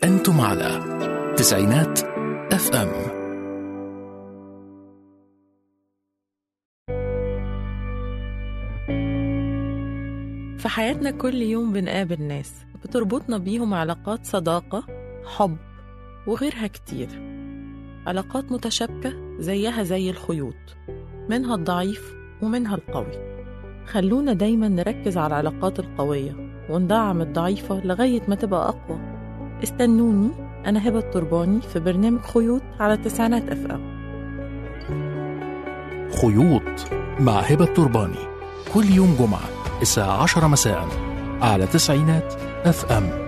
أنتم على تسعينات اف ام. في حياتنا كل يوم بنقابل ناس بتربطنا بيهم علاقات صداقة، حب وغيرها كتير. علاقات متشابكة زيها زي الخيوط، منها الضعيف ومنها القوي. خلونا دايما نركز على العلاقات القوية وندعم الضعيفة لغاية ما تبقى أقوى. استنوني، أنا هبة الترباني في برنامج خيوط على تسعينات اف ام. خيوط مع هبة الترباني كل يوم جمعة الساعة 10 مساء على تسعينات اف ام.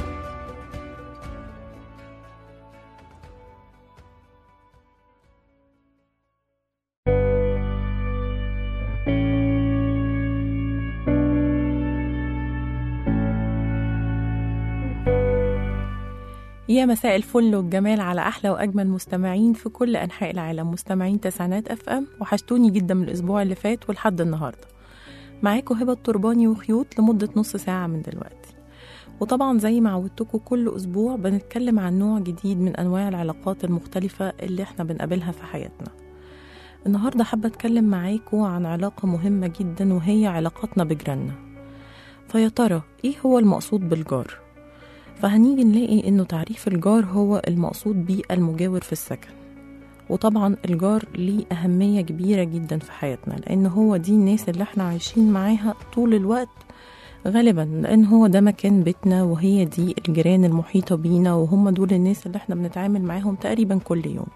يا مساء الفل والجمال على أحلى وأجمل مستمعين في كل أنحاء العالم، مستمعين تسعينات اف ام. وحشتوني جدا من الأسبوع اللي فات ولحد النهاردة. معاكم هبة الترباني وخيوط لمدة نص ساعة من دلوقتي. وطبعا زي ما عودتكم كل أسبوع بنتكلم عن نوع جديد من أنواع العلاقات المختلفة اللي احنا بنقابلها في حياتنا. النهاردة حابة أتكلم معاكم عن علاقة مهمة جدا، وهي علاقتنا بجيراننا. فيا ترى إيه هو المقصود بالجار؟ فهنيجي نلاقي إنه تعريف الجار هو المقصود بيه المجاور في السكن. وطبعا الجار ليه أهمية كبيرة جدا في حياتنا، لأن هو دي الناس اللي احنا عايشين معاها طول الوقت غالبا، لأن هو ده مكان بيتنا وهي دي الجيران المحيطة بينا، وهم دول الناس اللي احنا بنتعامل معاهم تقريبا كل يوم.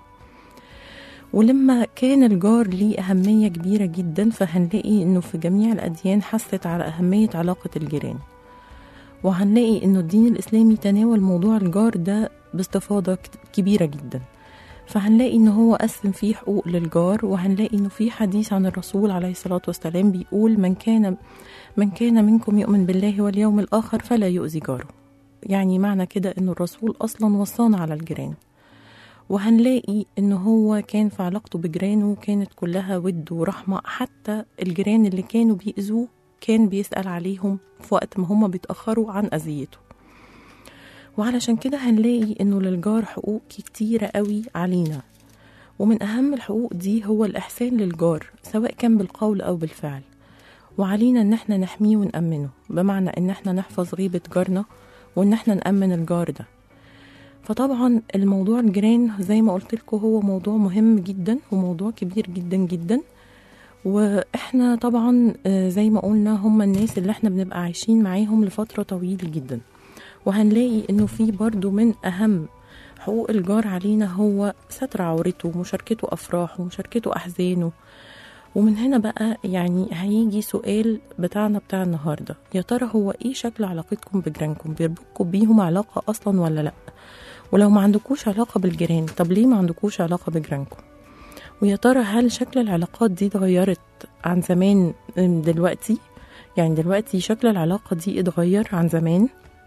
ولما كان الجار ليه أهمية كبيرة جدا، فهنلاقي إنه في جميع الأديان حثت على أهمية علاقة الجيران. وهنلاقي إنه الدين الإسلامي تناول موضوع الجار ده باستفاضة كبيرة جدا. فهنلاقي إنه هو قسم فيه حقوق للجار، وهنلاقي إنه في حديث عن الرسول عليه الصلاة والسلام بيقول من كان منكم يؤمن بالله واليوم الآخر فلا يؤذي جاره. يعني معنى كده إنه الرسول أصلا وصانا على الجيران. وهنلاقي إنه هو كان في علاقته بجيرانه كانت كلها ود ورحمة، حتى الجيران اللي كانوا بيأذوه كان بيسأل عليهم في وقت ما هم بيتأخروا عن أذيته. وعلشان كده هنلاقي إنه للجار حقوق كتيرة قوي علينا، ومن أهم الحقوق دي هو الإحسان للجار سواء كان بالقول أو بالفعل. وعلينا إن احنا نحميه ونأمنه، بمعنى إن احنا نحفظ غيبة جارنا وإن احنا نأمن الجار ده. فطبعا الموضوع الجيران زي ما قلت لكم هو موضوع مهم جدا وموضوع كبير جدا جدا. واحنا طبعا زي ما قلنا هم الناس اللي احنا بنبقى عايشين معاهم لفترة طويلة جدا. وهنلاقي انه في برضو من اهم حقوق الجار علينا هو ستر عورته ومشاركته افراحه ومشاركته احزانه. ومن هنا بقى يعني هيجي سؤال بتاع النهاردة، يا ترى هو ايه شكل علاقتكم بجيرانكم؟ بيربطكم بيهم علاقة اصلا ولا لا؟ ولو ما عندكوش علاقة بالجيران، طب ليه ما عندكوش علاقة بجيرانكم؟ ويا ترى هل شكل العلاقات دي اتغيرت عن زمان دلوقتي؟ يعني دلوقتي شكل العلاقة دي اتغير عن زمان؟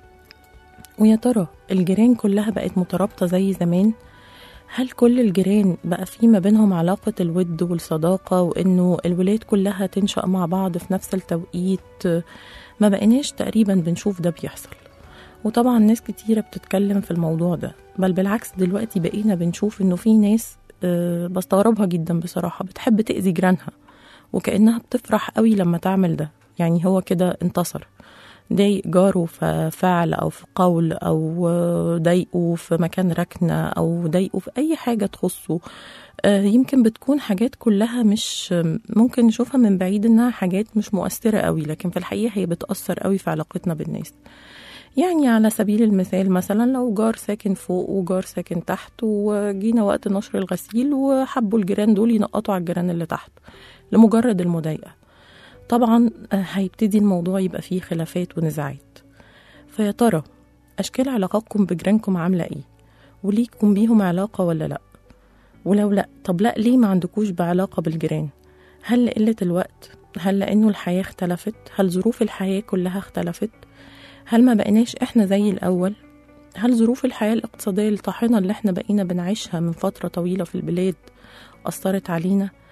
ويا ترى الجيران كلها بقت مترابطة زي زمان؟ هل كل الجيران بقى في ما بينهم علاقة الود والصداقة، وإنه الولاد كلها تنشأ مع بعض في نفس التوقيت؟ ما بقيناش تقريبا بنشوف ده بيحصل. وطبعا ناس كتيرة بتتكلم في الموضوع ده، بل بالعكس دلوقتي بقينا بنشوف إنه في ناس بستغربها جدا بصراحة بتحب تأذي جيرانها، وكأنها بتفرح قوي لما تعمل ده. يعني هو كده انتصر، ضايق جاره في فعل أو في قول، أو ضايقه في مكان ركنة، أو ضايقه في أي حاجة تخصه. يمكن بتكون حاجات كلها مش ممكن نشوفها من بعيد إنها حاجات مش مؤثرة قوي، لكن في الحقيقة هي بتأثر قوي في علاقتنا بالناس. يعني على سبيل المثال مثلا لو جار ساكن فوق وجار ساكن تحت، وجينا وقت نشر الغسيل وحبوا الجيران دول ينقطوا على الجيران اللي تحت لمجرد المضايقة، طبعا هيبتدي الموضوع يبقى فيه خلافات ونزاعات. فيا ترى أشكال علاقاتكم بجيرانكم عاملة إيه؟ وليكم بيهم علاقة ولا لأ؟ ولو لأ، طب لأ ليه ما عندكوش بعلاقة بالجيران؟ هل لقلة الوقت؟ هل لأنه الحياة اختلفت؟ هل ظروف الحياة كلها اختلفت؟ هل ما بقيناش إحنا زي الأول؟ هل ظروف الحياة الاقتصادية الطاحنة اللي إحنا بقينا بنعيشها من فترة طويلة في البلاد أثرت علينا؟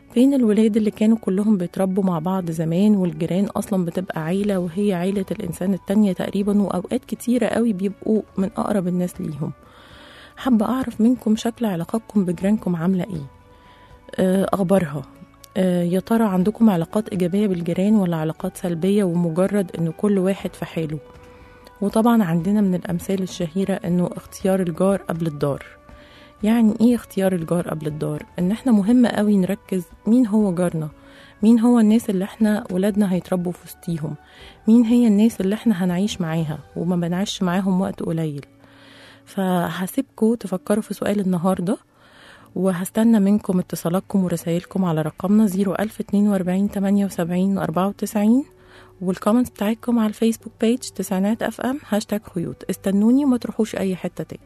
فين الولاد اللي كانوا كلهم بيتربوا مع بعض زمان، والجيران أصلا بتبقى عيلة وهي عيلة الإنسان التانية تقريبا، وأوقات كتيرة قوي بيبقوا من أقرب الناس ليهم. حابة أعرف منكم شكل علاقاتكم بجيرانكم عاملة إيه؟ أخبارها؟ يا ترى عندكم علاقات إيجابية بالجيران ولا علاقات سلبية ومجرد إن كل واحد في حاله؟ وطبعا عندنا من الأمثال الشهيرة إنه اختيار الجار قبل الدار. يعني إيه اختيار الجار قبل الدار؟ إن إحنا مهم قوي نركز مين هو جارنا، مين هو الناس اللي إحنا ولادنا هيتربوا في وسطيهم، مين هي الناس اللي إحنا هنعيش معاها وما بنعيش معاهم وقت قليل. فهسيبكم تفكروا في سؤال النهاردة، وهستنى منكم اتصالاتكم ورسائلكم على رقمنا 01042 78 94، والكومنتس بتاعتكم على الفيسبوك بيج تسعينات اف ام #خيوط. استنوني وما تروحوش اي حتة تاني.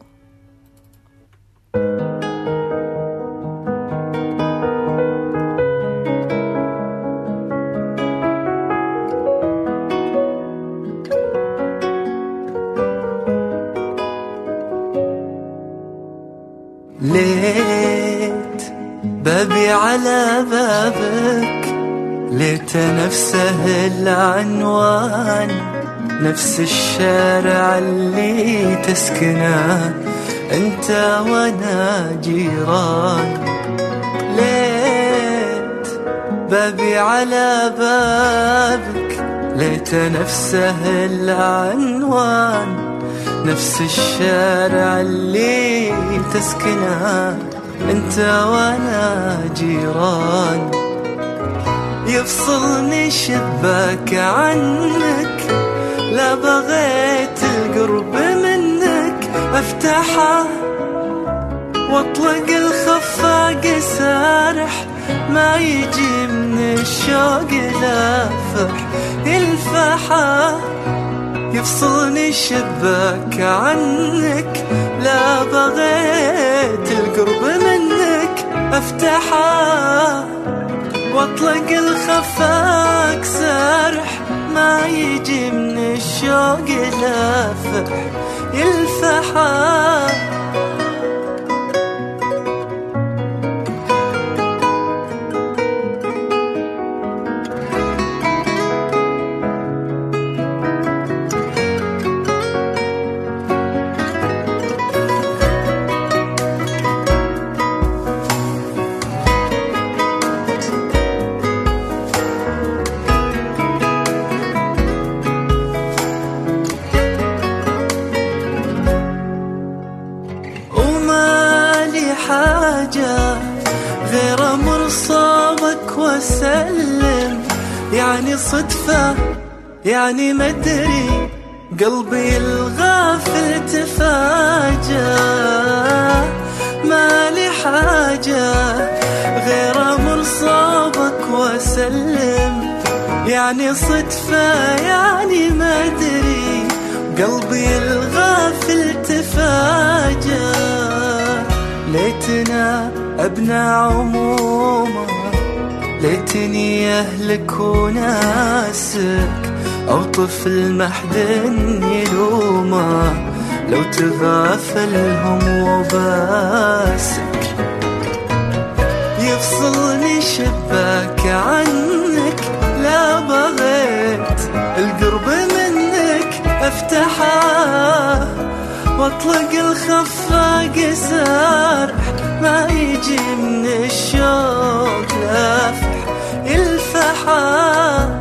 ليت بابي على بابك، ليت نفسه العنوان، نفس الشارع اللي تسكنه انت وانا جيران. ليت بابي على بابك، ليت نفسه العنوان، نفس الشارع اللي تسكنه انت وانا جيران. يفصلني شباك عنك، لا بغيت القرب منك، افتحه واطلق الخفاق سارح، ما يجي من الشوق لافح يلفحه. يفصلني الشباك عنك، لا بغيت القرب منك، افتحه واطلق الخفاق سارح، ما يجي من الشوق لافح يلفحه. غير مرصابك وسلم، يعني صدفة يعني مدري، قلبي الغافل تفاجأ. ما لي حاجة غير مرصابك وسلم، يعني صدفة يعني مدري، قلبي الغافل تفاجأ. ليتنا أبناء عمومة، ليتني أهلك وناسك، أو طفل محدن يلومه لو تغافلهم وباسك. يفصلني شباك عنك، لا بغيت القرب منك، افتحه واطلق الخفاق سارح، ما يجي من الشوق لافح يلفحه.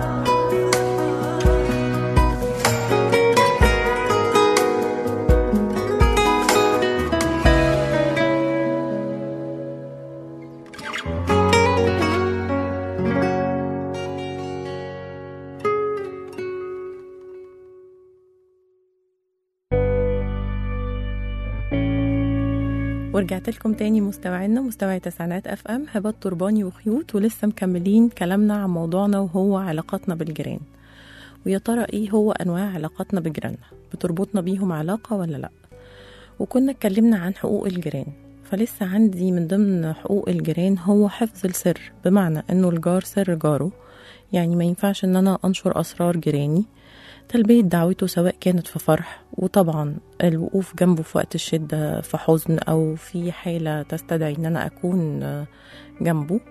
ورجعت لكم تاني مستمعينا مستمعي تسعينات اف ام، هبة الترباني وخيوط، ولسه مكملين كلامنا عن موضوعنا وهو علاقاتنا بالجيران. ويا ترى ايه هو انواع علاقاتنا بجيراننا؟ بتربطنا بيهم علاقة ولا لا؟ وكنا اتكلمنا عن حقوق الجيران، فلسه عندي من ضمن حقوق الجيران هو حفظ السر، بمعنى انه الجار سر جاره، يعني ما ينفعش ان انا انشر اسرار جيراني، تلبية دعوته سواء كانت في فرح، وطبعا الوقوف جنبه في وقت الشدة، في حزن أو في حالة تستدعي أن أنا أكون جنبه،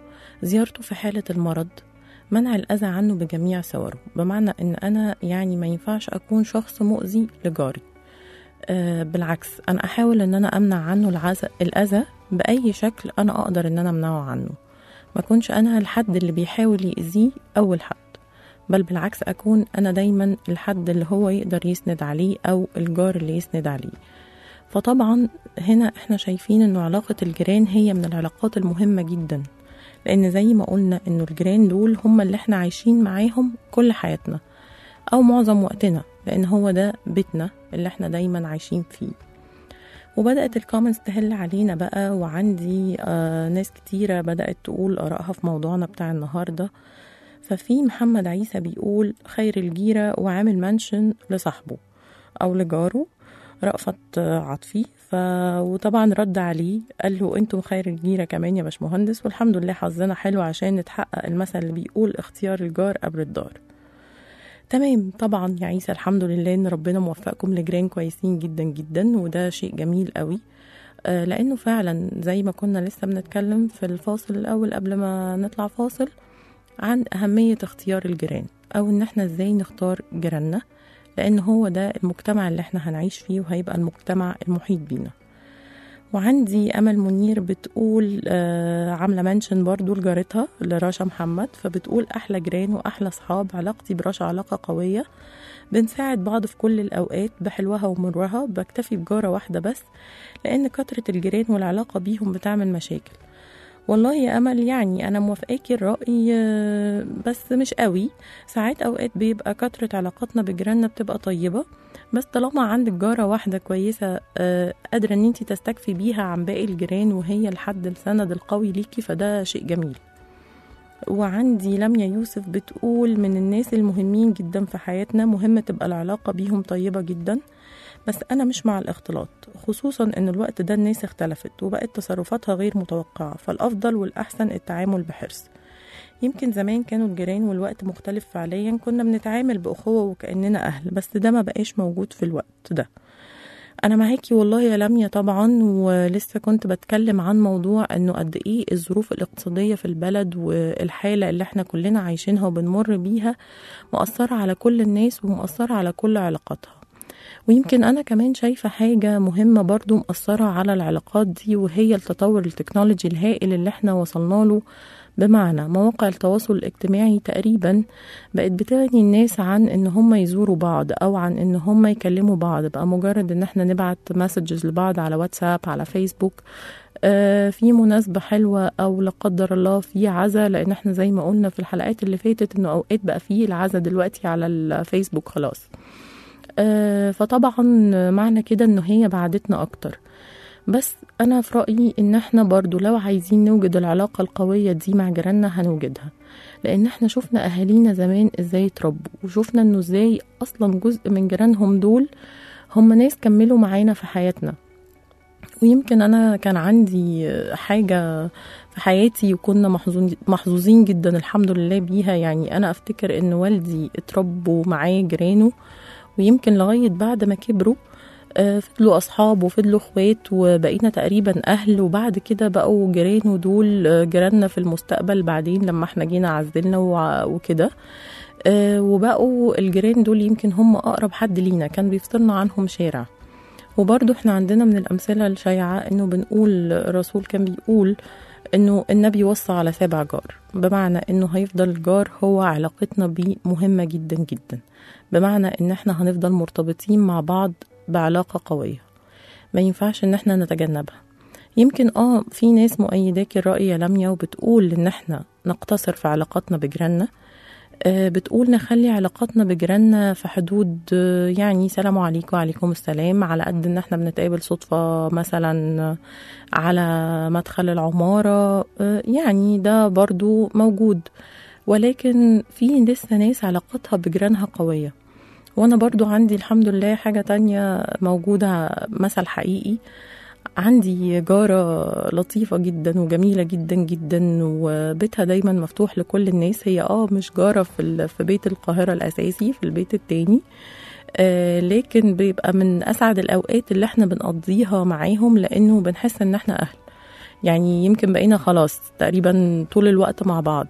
زيارته في حالة المرض، منع الأذى عنه بجميع صوره، بمعنى إن أنا يعني ما ينفعش أكون شخص مؤذي لجاري. بالعكس، أنا أحاول إن أنا أمنع عنه الأذى بأي شكل أنا أقدر إن أنا أمنعه عنه. ما كنش أنا الحد اللي بيحاول يأذيه أول حد، بل بالعكس أكون أنا دايما الحد اللي هو يقدر يسند عليه أو الجار اللي يسند عليه. فطبعا هنا احنا شايفين إنه علاقة الجيران هي من العلاقات المهمة جدا، لأن زي ما قلنا إنه الجيران دول هم اللي احنا عايشين معاهم كل حياتنا أو معظم وقتنا، لأن هو ده بيتنا اللي احنا دايما عايشين فيه. وبدأت الكومنتس تهل علينا بقى، وعندي ناس كتيرة بدأت تقول آرائها في موضوعنا بتاع النهاردة. ففي محمد عيسى بيقول خير الجيرة، وعامل منشن لصاحبه أو لجاره رأفت عطفي. وطبعا رد عليه قال له انتوا خير الجيرة كمان يا باشمهندس، والحمد لله حظنا حلو عشان نتحقق المثل اللي بيقول اختيار الجار قبل الدار. تمام طبعا يا عيسى، الحمد لله ان ربنا موفقكم لجيران كويسين جدا جدا، وده شيء جميل قوي. لانه فعلا زي ما كنا لسه بنتكلم في الفاصل الاول قبل ما نطلع فاصل عن اهمية اختيار الجيران، او ان احنا ازاي نختار جيراننا، لان هو ده المجتمع اللي احنا هنعيش فيه وهيبقى المجتمع المحيط بينا. وعندي أمل منير بتقول عاملة منشن برضو لجارتها لراشا محمد، فبتقول أحلى جيران وأحلى صحاب، علاقتي براشا علاقة قوية، بنساعد بعض في كل الأوقات بحلوها ومرها، بكتفي بجارة واحدة بس لأن كترة الجيران والعلاقة بيهم بتعمل مشاكل. والله يا أمل يعني أنا موافقاكي الرأي، بس مش قوي. ساعات أوقات بيبقى كترة علاقاتنا بجيراننا بتبقى طيبة، بس طالما عندك جارة واحدة كويسة قادرة ان انتي تستكفي بيها عن باقي الجيران وهي الحد السند القوي ليكي، فده شيء جميل. وعندي لميا يوسف بتقول من الناس المهمين جدا في حياتنا، مهم تبقى العلاقة بيهم طيبة جدا، بس أنا مش مع الاختلاط، خصوصا أن الوقت ده الناس اختلفت وبقت تصرفاتها غير متوقعة، فالأفضل والأحسن التعامل بحرص. يمكن زمان كانوا الجيران والوقت مختلف فعليا، كنا بنتعامل بأخوة وكأننا أهل، بس ده ما بقاش موجود في الوقت ده. أنا معاكي والله يا لميا طبعا، ولسه كنت بتكلم عن موضوع أنه قد إيه الظروف الاقتصادية في البلد والحالة اللي احنا كلنا عايشينها وبنمر بيها مؤثرة على كل الناس ومؤثرة على كل علاقاتها. ويمكن أنا كمان شايفة حاجة مهمة برضو مؤثرة على العلاقات دي، وهي التطور التكنولوجي الهائل اللي احنا وصلنا له. بمعنى مواقع التواصل الاجتماعي تقريبا بقت بتغني الناس عن ان هم يزوروا بعض او عن ان هم يكلموا بعض، بقى مجرد ان احنا نبعت مسجز لبعض على واتساب، على فيسبوك، في مناسبة حلوة او لا قدر الله في عزا، لان احنا زي ما قلنا في الحلقات اللي فاتت انه اوقات بقى فيه العزا دلوقتي على الفيسبوك خلاص. فطبعا معنى كده انه هي بعدتنا اكتر. بس أنا في رأيي إن احنا برضو لو عايزين نوجد العلاقة القوية دي مع جيراننا هنوجدها، لأن احنا شفنا أهالينا زمان إزاي تربوا، وشفنا إنه إزاي أصلا جزء من جيرانهم دول هم ناس كملوا معانا في حياتنا. ويمكن أنا كان عندي حاجة في حياتي وكنا محظوظين جدا الحمد لله بيها. يعني أنا أفتكر إن والدي اتربوا معاه جيرانه، ويمكن لغاية بعد ما كبروا فضلوا أصحاب وفضلوا اخوات وبقينا تقريبا أهل، وبعد كده بقوا جيران، ودول جيراننا في المستقبل بعدين لما احنا جينا عزلنا وكده. وبقوا الجيران دول يمكن هم أقرب حد لينا، كان بيفصلنا عنهم شارع. وبرضو احنا عندنا من الأمثلة الشائعة انه بنقول الرسول كان بيقول انه النبي وصى على 7 جار، بمعنى انه هيفضل الجار هو علاقتنا بيه مهمة جدا جدا، بمعنى ان احنا هنفضل مرتبطين مع بعض بعلاقة قوية ما ينفعش ان احنا نتجنبها. يمكن في ناس مؤيداك الرأي يا لميا وبتقول ان احنا نقتصر في علاقاتنا بجيراننا، بتقول نخلي علاقاتنا بجيراننا في حدود يعني سلام عليكم وعليكم السلام، على قد ان احنا بنتقابل صدفة مثلا على مدخل العمارة، يعني ده برضو موجود. ولكن في لسه ناس علاقتها بجيرانها قوية. وانا برضو عندي الحمد لله حاجة تانية موجودة، مثل حقيقي. عندي جارة لطيفة جدا وجميلة جدا جدا، وبيتها دايما مفتوح لكل الناس. هي مش جارة في بيت القاهرة الأساسي، في البيت التاني، لكن بيبقى من أسعد الأوقات اللي احنا بنقضيها معاهم، لأنه بنحس ان احنا أهل. يعني يمكن بقينا خلاص تقريبا طول الوقت مع بعض.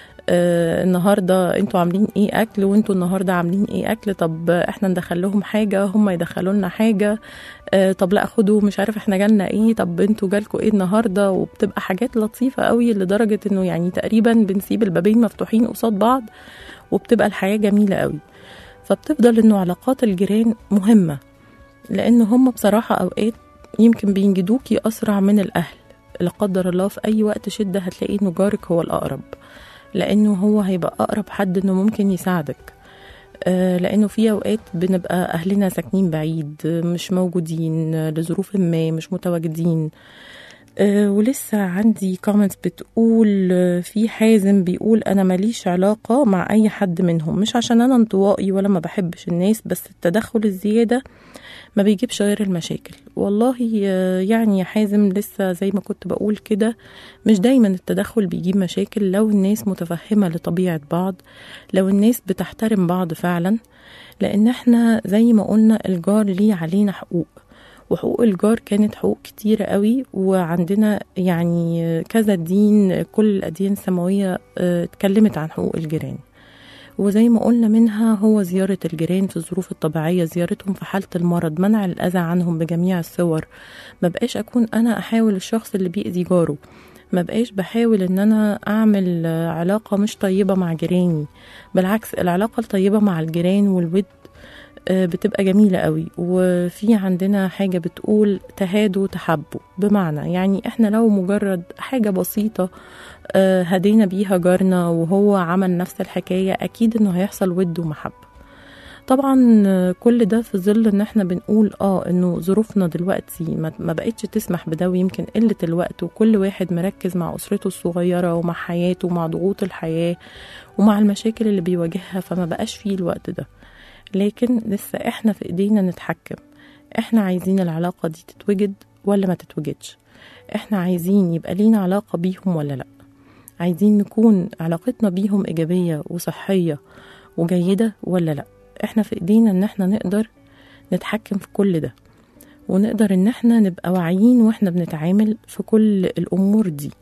النهاردة انتوا عاملين ايه اكل، وانتوا النهاردة عاملين ايه اكل، طب احنا ندخل لهم حاجة هم يدخلوا لنا حاجة، طب لا خدوا مش عارف احنا جالنا ايه، طب انتوا جالكوا ايه النهاردة. وبتبقى حاجات لطيفة قوي لدرجة انه يعني تقريبا بنسيب البابين مفتوحين قصاد بعض، وبتبقى الحياة جميلة قوي. فبتفضل انه علاقات الجيران مهمة، لان هم بصراحة اوقات يمكن بينجدوكي اسرع من الاهل. لا قدر الله في اي وقت شدة هتلاقي انه جارك هو الاقرب، لانه هو هيبقى اقرب حد انه ممكن يساعدك. لانه في اوقات بنبقى اهلنا ساكنين بعيد، مش موجودين لظروف ما، مش متواجدين. ولسه عندي كومنتس بتقول، في حازم بيقول انا ماليش علاقة مع اي حد منهم، مش عشان انا انطوائي ولا ما بحبش الناس، بس التدخل الزيادة ما بيجيبش غير المشاكل. والله يعني يا حازم لسه زي ما كنت بقول كده، مش دايما التدخل بيجيب مشاكل لو الناس متفهمة لطبيعة بعض، لو الناس بتحترم بعض فعلا. لان احنا زي ما قلنا الجار ليه علينا حقوق، وحقوق الجار كانت حقوق كتيرة قوي، وعندنا يعني كذا دين، كل الأديان السماوية اتكلمت عن حقوق الجيران. وزي ما قلنا منها هو زيارة الجيران في الظروف الطبيعية، زيارتهم في حالة المرض، منع الأذى عنهم بجميع الصور. ما بقاش أكون أنا أحاول الشخص اللي بيأذي جاره، ما بقاش بحاول ان انا اعمل علاقة مش طيبة مع جيراني. بالعكس العلاقة الطيبة مع الجيران والود بتبقى جميلة قوي. وفي عندنا حاجة بتقول تهادوا تحبوا، بمعنى يعني احنا لو مجرد حاجة بسيطة هدينا بيها جارنا وهو عمل نفس الحكاية، اكيد انه هيحصل ود ومحبة. طبعا كل ده في ظل ان احنا بنقول انه ظروفنا دلوقتي ما بقتش تسمح بده، ويمكن قلة الوقت، وكل واحد مركز مع اسرته الصغيرة ومع حياته ومع ضغوط الحياة ومع المشاكل اللي بيواجهها، فما بقاش فيه الوقت ده. لكن لسه احنا في ايدينا نتحكم. احنا عايزين العلاقة دي تتوجد ولا ما تتوجدش، احنا عايزين يبقى لينا علاقة بيهم ولا لا، عايزين نكون علاقتنا بيهم ايجابية وصحية وجيدة ولا لا. احنا في ايدينا ان احنا نقدر نتحكم في كل ده، ونقدر ان احنا نبقى واعيين واحنا بنتعامل في كل الامور دي.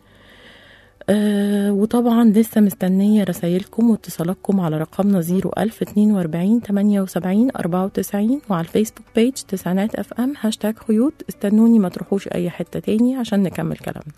وطبعا لسه مستنية رسائلكم واتصالاتكم على رقمنا 01042 78 94، وعلى الفيسبوك بيج تسعينات FM #خيوط. استنوني ما تروحوش اي حتة تاني عشان نكمل كلامنا.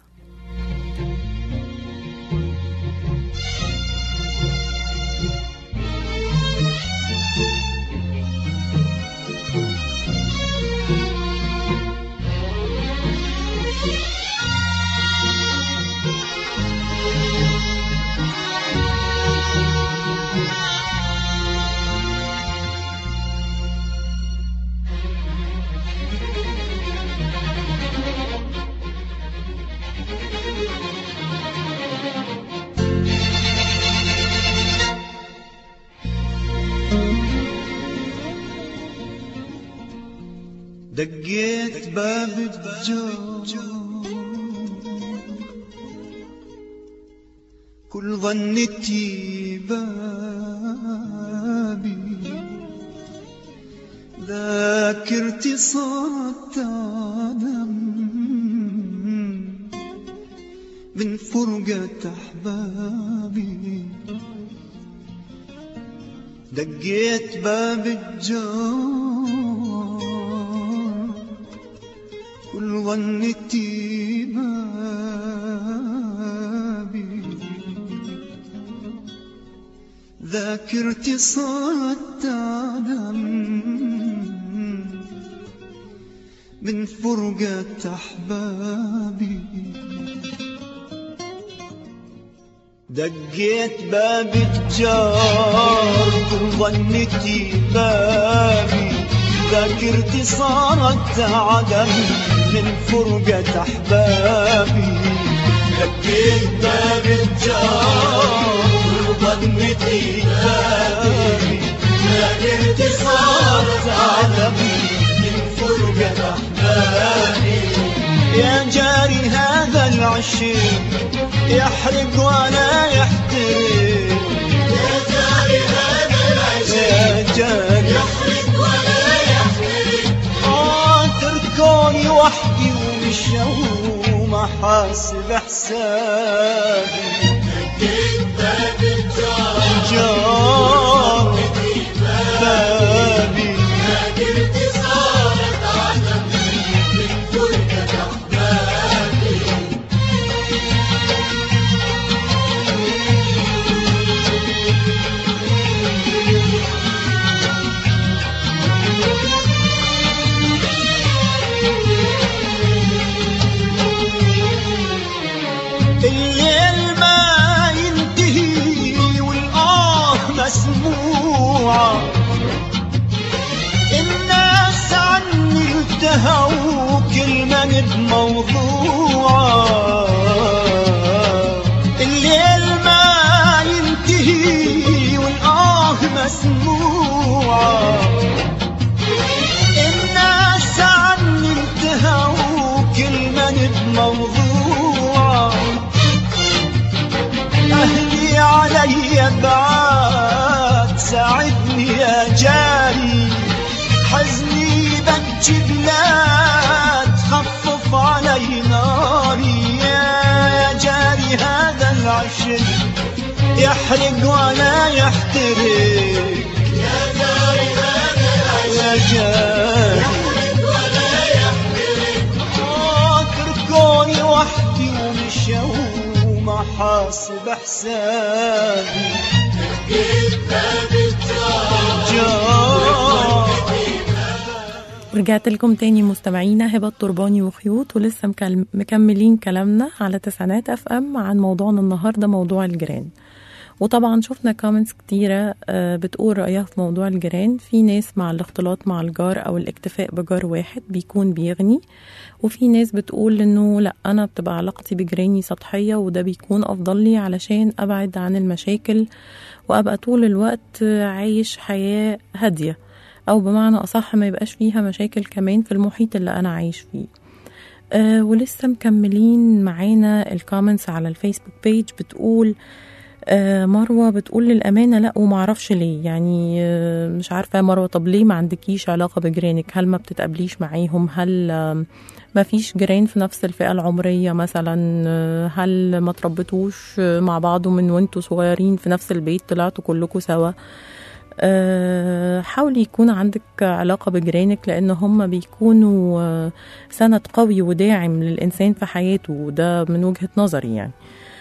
دقيت باب الجار كل ظنتي بابي، ذاكرتي صارت تعلم من فرقة أحبابي. دقيت باب الجار كل ظنتي بابي، ذاكرتي صارت تعلم من فرقة أحبابي. دقيت باب الجار كل ظنتي بابي، ذاكرتي صارت عدم من فرقة أحبابي. دقيت باب الجار ظنتي بابي، ذاكرتي صارت عدم من فرقة أحبابي. يا جاري هذا العشيق يحرق ولا يحترق، يا جاري هذا العشيق يحرق ولا يحترق. تركوني وحدي ومشوا وما حاسب حسابي. دقيت باب الجار بابي، هاجرتي صارت عدم من فرقة أحبابي. الليل ما ينتهي والآه مسموعة، الناس عني انتهوا كلمة بموضوعة. الليل ما ينتهي والآه مسموعة، الناس عني انتهوا كلمة بموضوعة. أهلي علي بعاد ساعدني يا جاري، حزني بكي بلاد خفف علي ناري. يا جاري هذا العشق يحرق ولا يحترق، يا جاري هذا العشق يحرق ولا يحترق. اتركوني وحدي ومشوا ما حاسب حسابي. لقيت باب الجار. ورجعت لكم تاني مستمعينا، هبة الترباني وخيوط، ولسه مكملين كلامنا على تسعينات اف ام عن موضوعنا النهارده، موضوع الجيران. وطبعا شفنا كومنتس كتيرة بتقول رأيها في موضوع الجيران. في ناس مع الاختلاط مع الجار أو الاكتفاء بجار واحد بيكون بيغني، وفي ناس بتقول إنه لأ، أنا بتبقى علاقتي بجيراني سطحية وده بيكون أفضل لي علشان أبعد عن المشاكل وأبقى طول الوقت عايش حياة هادية، أو بمعنى أصح ما يبقاش فيها مشاكل كمان في المحيط اللي أنا عايش فيه. ولسه مكملين معانا الكومنتس على الفيسبوك بيج. بتقول مروة، بتقول للأمانة لا ومعرفش ليه، يعني مش عارفة يا مروة، طب ليه ما عندكيش علاقة بجيرانك؟ هل ما بتتقابليش معاهم؟ هل ما فيش جيران في نفس الفئة العمرية مثلا؟ هل ما تربطوش مع بعض من وانتوا صغيرين في نفس البيت طلعتوا كلكوا سوا؟ حاولي يكون عندك علاقة بجيرانك، لأن هم بيكونوا سند قوي وداعم للإنسان في حياته، وده من وجهة نظري يعني.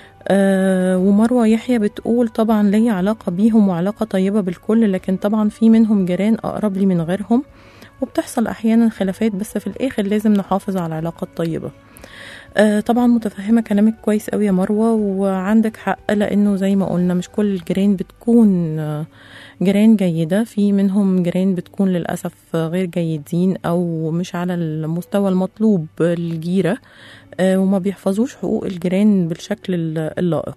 ومروة يحيى بتقول طبعا لي علاقة بيهم وعلاقة طيبة بالكل، لكن طبعا في منهم جيران أقرب لي من غيرهم، وبتحصل أحيانا خلافات، بس في الآخر لازم نحافظ على العلاقة الطيبة. طبعا متفهمة كلامك كويس قوي يا مروة، وعندك حق، لأنه زي ما قلنا مش كل الجيران بتكون جيران جيدة، في منهم جيران بتكون للأسف غير جيدين أو مش على المستوى المطلوب الجيرة، وما بيحفظوش حقوق الجيران بالشكل اللائق.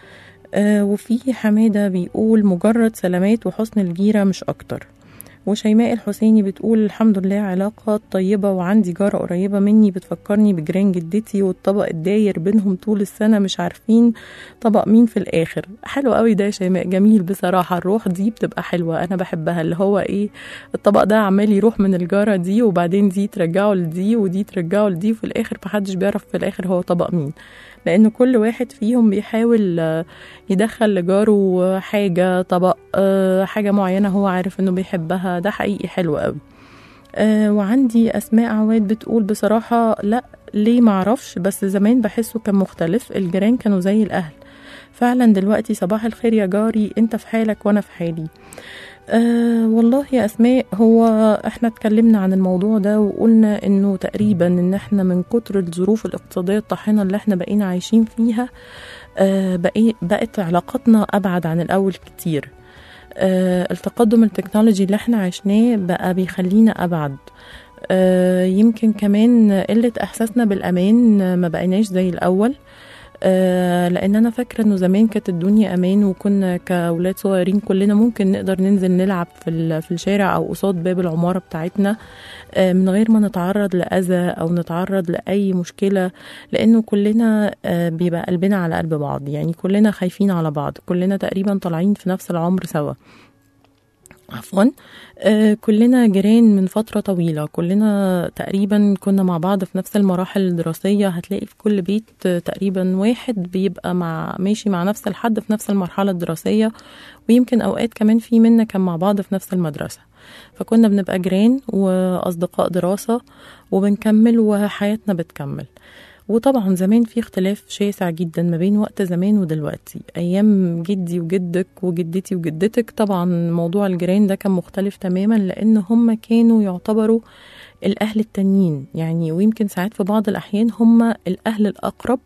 وفي حمادة بيقول مجرد سلامات وحسن الجيرة مش أكتر. وشيماء الحسيني بتقول الحمد لله علاقة طيبة، وعندي جارة قريبة مني بتفكرني بجيران جدتي، والطبق الداير بينهم طول السنة مش عارفين طبق مين في الآخر. حلو قوي ده يا شيماء، جميل بصراحة، الروح دي بتبقى حلوة، أنا بحبها، اللي هو إيه، الطبق ده عمال يروح من الجارة دي، وبعدين دي ترجعه لدي ودي ترجعه لدي، وفي الآخر محدش بيعرف في الآخر هو طبق مين، لأن كل واحد فيهم بيحاول يدخل لجاره حاجة، طبق حاجة معينة هو عارف إنه بيحبها. ده حقيقي حلو قوي. وعندي أسماء عواد بتقول بصراحة لا، ليه معرفش، بس زمان بحسه كان مختلف، الجيران كانوا زي الأهل فعلا. دلوقتي صباح الخير يا جاري، انت في حالك وانا في حالي. والله يا أسماء، هو احنا اتكلمنا عن الموضوع ده وقلنا انه تقريبا ان احنا من كتر الظروف الاقتصادية الطاحنة اللي احنا بقينا عايشين فيها بقت علاقاتنا أبعد عن الأول كتير. التقدم التكنولوجي اللي احنا عشناه بقى بيخلينا أبعد. يمكن كمان قلة إحساسنا بالأمان، ما بقيناش زي الأول. لأن أنا فاكرة أنه زمان كانت الدنيا أمان، وكنا كأولاد صغيرين كلنا ممكن نقدر ننزل نلعب في الشارع أو قصاد باب العمارة بتاعتنا من غير ما نتعرض لأذى أو نتعرض لأي مشكلة، لأنه كلنا بيبقى قلبنا على قلب بعض، يعني كلنا خايفين على بعض، كلنا تقريبا طالعين في نفس العمر سوا. عفوا. كلنا جيران من فترة طويلة، كلنا تقريبا كنا مع بعض في نفس المراحل الدراسية. هتلاقي في كل بيت تقريبا واحد بيبقى ماشي مع نفس الحد في نفس المرحلة الدراسية، ويمكن أوقات كمان في منا كان مع بعض في نفس المدرسة. فكنا بنبقى جيران وأصدقاء دراسة وبنكمل وحياتنا بتكمل. وطبعا زمان في اختلاف شاسع جدا ما بين وقت زمان ودلوقتي. ايام جدي وجدك وجدتي وجدتك طبعا موضوع الجيران ده كان مختلف تماما، لان هم كانوا يعتبروا الاهل التانيين يعني، ويمكن ساعات في بعض الاحيان هم الاهل الاقرب،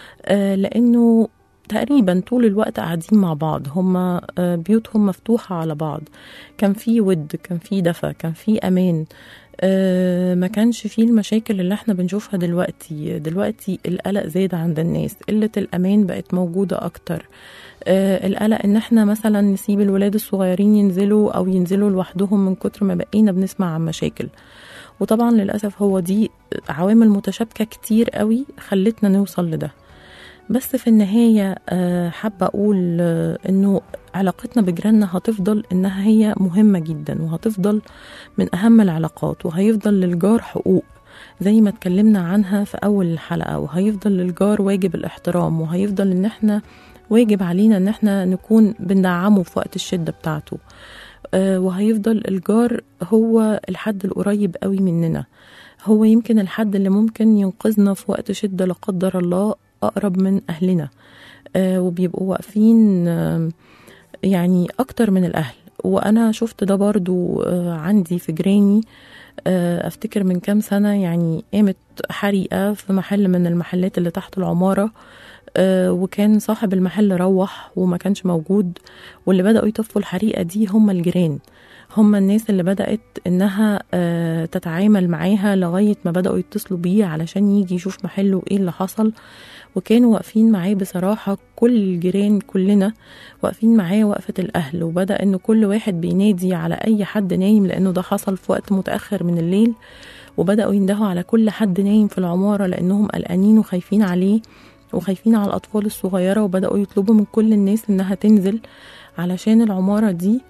لانه تقريبا طول الوقت قاعدين مع بعض، هم بيوتهم مفتوحة على بعض، كان في ود، كان في دفى، كان في امان. ما كانش فيه المشاكل اللي احنا بنشوفها دلوقتي القلق زاد عند الناس، قلة الأمان بقت موجودة أكتر. القلق ان احنا مثلا نسيب الولاد الصغيرين ينزلوا أو ينزلوا لوحدهم من كتر ما بقينا بنسمع عن مشاكل. وطبعا للأسف هو دي عوامل متشابكة كتير قوي خلتنا نوصل لده. بس في النهاية حابة أقول إنه علاقتنا بجيراننا هتفضل إنها هي مهمة جدا، وهتفضل من أهم العلاقات، وهيفضل للجار حقوق زي ما اتكلمنا عنها في أول الحلقة، وهيفضل للجار واجب الاحترام، وهيفضل إن احنا واجب علينا إن احنا نكون بندعمه في وقت الشدة بتاعته. وهيفضل الجار هو الحد القريب قوي مننا، هو يمكن الحد اللي ممكن ينقذنا في وقت شدة لا قدر الله، أقرب من أهلنا. وبيبقوا واقفين يعني أكتر من الأهل. وأنا شفت ده برضو عندي في جيراني. أفتكر من كام سنة يعني قامت حريقة في محل من المحلات اللي تحت العمارة، وكان صاحب المحل روح وما كانش موجود، واللي بدأوا يطفوا الحريقة دي هم الجيران، هم الناس اللي بدأت إنها تتعامل معاها لغاية ما بدأوا يتصلوا بيه علشان يجي يشوف محله إيه اللي حصل. وكانوا واقفين معاه بصراحة، كل الجيران كلنا واقفين معاه وقفة الأهل، وبدأ إنه كل واحد بينادي على أي حد نايم، لأنه ده حصل في وقت متأخر من الليل، وبدأوا يندهوا على كل حد نايم في العمارة لأنهم قلقانين وخايفين عليه وخايفين على الأطفال الصغيرة، وبدأوا يطلبوا من كل الناس إنها تنزل علشان العمارة دي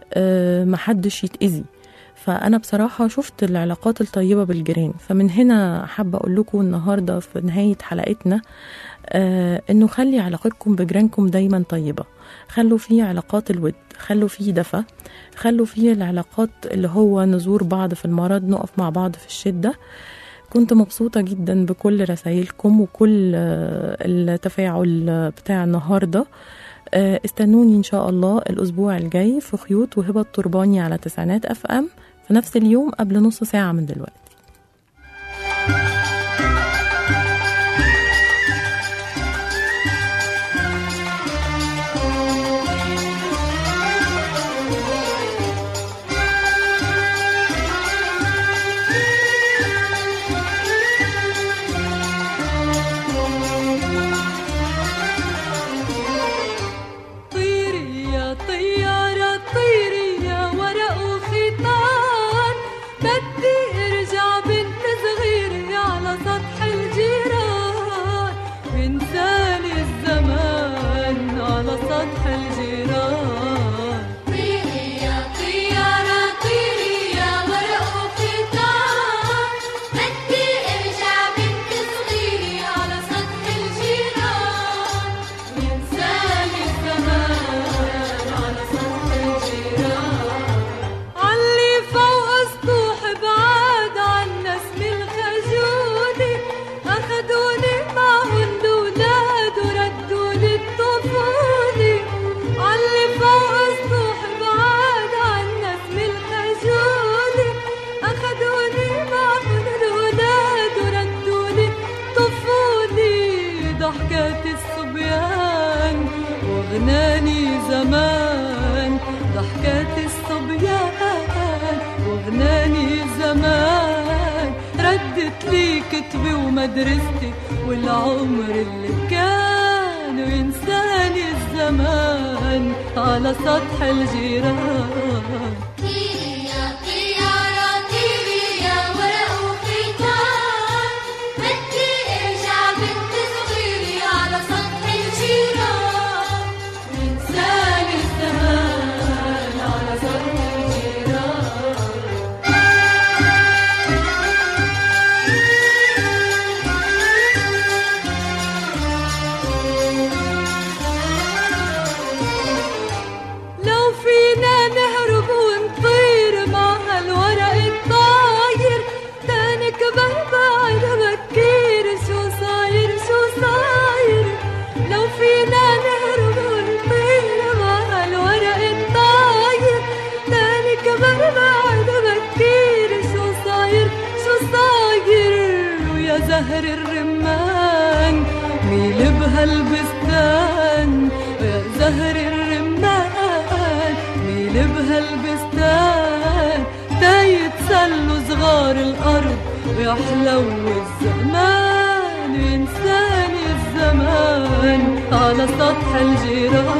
محدش يتأذي. فأنا بصراحة شفت العلاقات الطيبة بالجيران. فمن هنا حابة أقول لكم النهاردة في نهاية حلقتنا إنه خلي علاقتكم بجيرانكم دايما طيبة، خلوا فيه علاقات الود، خلوا فيه دفى، خلوا فيه العلاقات اللي هو نزور بعض في المرض، نقف مع بعض في الشدة. كنت مبسوطة جدا بكل رسائلكم وكل التفاعل بتاع النهاردة. استنوني إن شاء الله الأسبوع الجاي في خيوط وهبة الترباني على تسعينات FM في نفس اليوم قبل نص ساعة من دلوقتي. مدرستي والعمر اللي كان وينساني الزمان على سطح الجيران. زهر الرمان ميل بهالبستان، يا زهر الرمان ميل بهالبستان، تيتسلوا صغار الأرض ويحلو الزمان، وينساني الزمان على سطح الجيران.